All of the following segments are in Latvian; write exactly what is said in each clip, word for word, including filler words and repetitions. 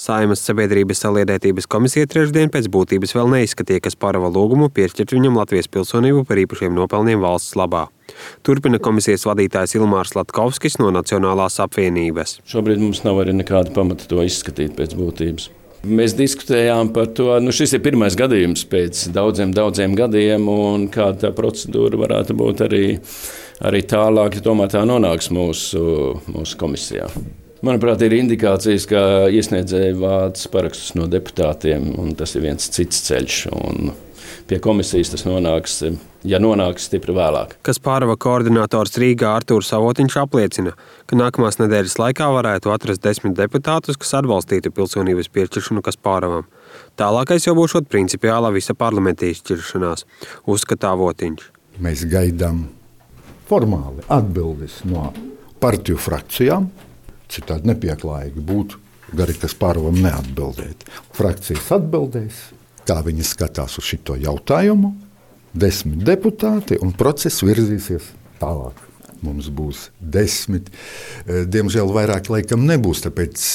Saeimas sabiedrības saliedētības komisija trešdien pēc būtības vēl neizskatīja Kasparova lūgumu piešķirt viņam Latvijas pilsonību par īpašiem nopelniem valsts labā. Turpina komisijas vadītājs Ilmārs Latkovskis no Nacionālās apvienības. Šobrīd mums nav arī nekāda pamata to izskatīt pēc būtības. Mēs diskutējām par to, nu šis ir pirmais gadījums pēc daudziem, daudziem gadiem, un kāda tā procedūra varētu būt arī, arī tālāk, ja tomēr tā nonāks mūsu, mūsu komisijā. Manuprāt, ir indikācijas, ka iesniedzēji vāc parakstus no deputātiem, un tas ir viens cits ceļš. Un pie komisijas tas nonāks, ja nonāks stipri vēlāk. Kasparova koordinators Rīgā Artūrs Savotiņš apliecina, ka nākamās nedēļas laikā varētu atrast desmit deputātus, kas atbalstītu pilsonības piešķiršanu Kasparovam. Tālākais jau būšot principiālā visa parlamenta izšķiršanās, uzskata Savotiņš. Mēs gaidām formāli atbildes no partiju frakcijām. Citādi nepieklājīgi būtu Gari Kasparovam neatbildēt. Frakcijas atbildēs, kā viņi skatās uz šito jautājumu, desmit deputāti un process virzīsies tālāk. Mums būs desmit, diemžēl vairāk laikam nebūs, tāpēc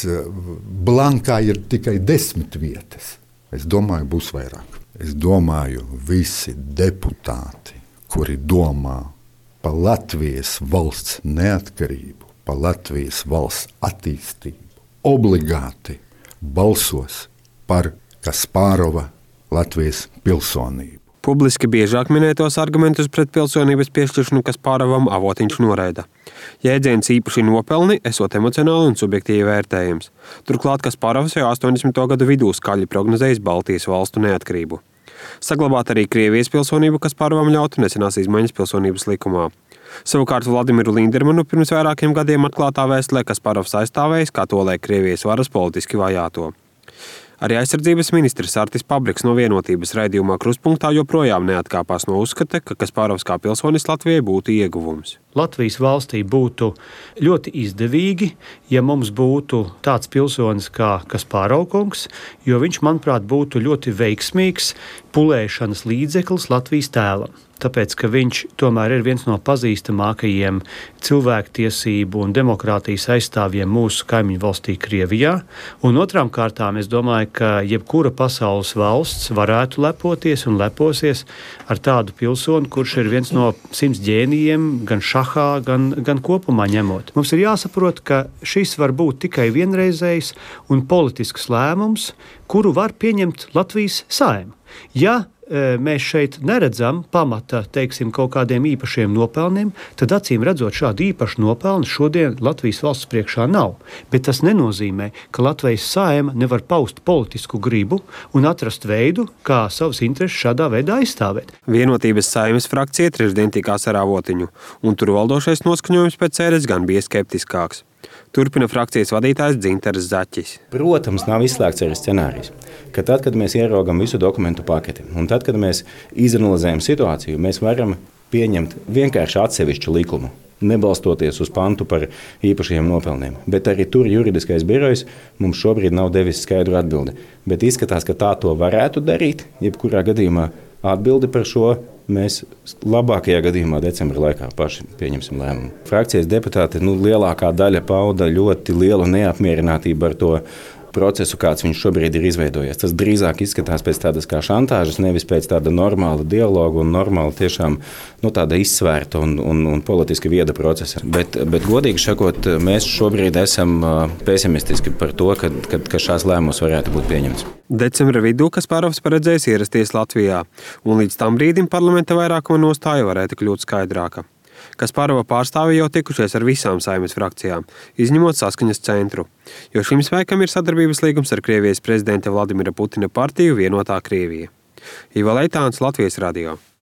blankā ir tikai desmit vietas. Es domāju, būs vairāk. Es domāju, visi deputāti, kuri domā par Latvijas valsts neatkarību, par Latvijas valsts attīstību, obligāti balsos par Kasparova Latvijas pilsonību. Publiski biežāk minētos argumentus pret pilsonības piešķiršanu Kasparovam Savotiņš noraida. Jēdziens īpaši nopelni esot emocionāli un subjektīvi vērtējams. Turklāt Kasparovs jau astoņdesmito gadu vidū skaļi prognozējis Baltijas valstu neatkarību. Saglabāt arī Krievijas pilsonību Kasparovam ļautu nesenās izmaiņas pilsonības likumā. Savukārt Vladimiru Lindermanu pirms vairākiem gadiem atklātā vēstulē Kasparovs aizstāvējis, kā tolaik Krievijas varas politiski vajāto. Arī aizsardzības ministrs Artis Pabriks no Vienotības raidījumā Kruspunktā joprojām neatkāpās no uzskata, ka Kasparovs kā pilsonis Latvijai būtu ieguvums. Latvijas valstī būtu ļoti izdevīgi, ja mums būtu tāds pilsonis kā Kasparova kungs, jo viņš, manuprāt, būtu ļoti veiksmīgs pulēšanas līdzeklis Latvijas tēlam. Tāpēc, ka viņš tomēr ir viens no pazīstamākajiem cilvēktiesību un demokrātijas aizstāvjiem mūsu kaimiņu valstī Krievijā. Un otrām kārtām es domāju, ka jebkura pasaules valsts varētu lepoties un leposies ar tādu pilsoni, kurš ir viens no simts ģēnijiem gan šahā, gan, gan kopumā ņemot. Mums ir jāsaprot, ka šis var būt tikai vienreizējs un politisks lēmums, kuru var pieņemt Latvijas Saeima. Ja mēs šeit neredzam pamata, teiksim, kaut kādiem īpašiem nopelniem, tad acīm redzot šādu īpašu nopelnu šodien Latvijas valsts priekšā nav. Bet tas nenozīmē, ka Latvijas Saeima nevar paust politisku gribu un atrast veidu, kā savus intereses šādā veidā aizstāvēt. Vienotības Saeimas frakcija trešdien tikās ar Savotiņu, un tur valdošais noskaņojums pēc sēdes gan bija skeptiskāks. Turpina frakcijas vadītājs Dzintaris Zaķis. Protams, nav izslēgts arī scenārijs, ka tad, kad mēs ieraugam visu dokumentu paketi, un tad, kad mēs izanalizējam situāciju, mēs varam pieņemt vienkārši atsevišķu likumu, nebalstoties uz pantu par īpašiem nopelniem. Bet arī tur juridiskais birojs mums šobrīd nav devis skaidru atbildi. Bet izskatās, ka tā to varētu darīt, jebkurā gadījumā atbildi par šo mēs labākajā gadījumā decembra laikā paši pieņemsim lēmumu. Frakcijas deputāti nu, lielākā daļa pauda ļoti lielu neapmierinātību ar to procesu, kāds viņš šobrīd ir izveidojies. Tas drīzāk izskatās pēc tādas kā šantāžas, nevis pēc tāda normāla dialoga un normāla tiešām nu, tāda izsvērta un, un, un politiski vieda procesa. Bet, bet godīgi sakot, mēs šobrīd esam pesimistiski par to, ka, ka, ka šās lēmums varētu būt pieņemts. Decembra vidū Kasparovs paredzējis ierasties Latvijā, un līdz tam brīdim parlamenta vairākuma nostāja varētu kļūt skaidrāka. Kasparova pārstāvi jau tikušies ar visām Saeimas frakcijām, izņemot Saskaņas centru, jo šim spēkam ir sadarbības līgums ar Krievijas prezidenta Vladimira Putina partiju Vienotā Krievija. Ivo Leitāns, Latvijas radio.